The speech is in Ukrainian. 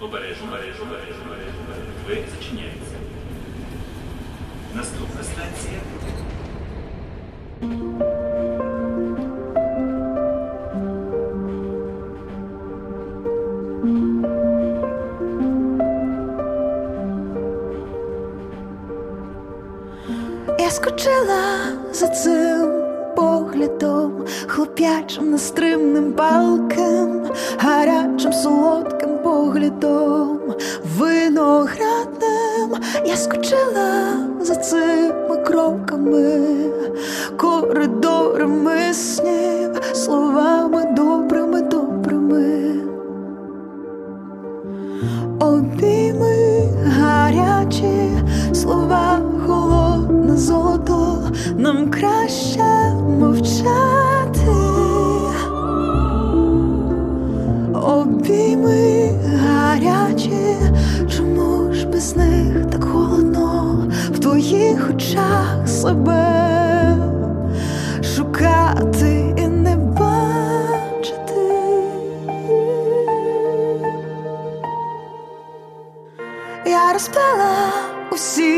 Обережно. Двері зачиняються. Наступна станція. Я скучила за цим поглядом, хлоп'ячим, нестримним, палким, гарячим, солодким поглядом, виноградним. Я скучила за цими кроками, коридорами снів, словами добрими. Обійми гарячі, слова холодне золото, нам краще мовчати. Обійми гарячі, чому ж без них так холодно в твоїх очах себе шукати і не бачити. Я розплела усі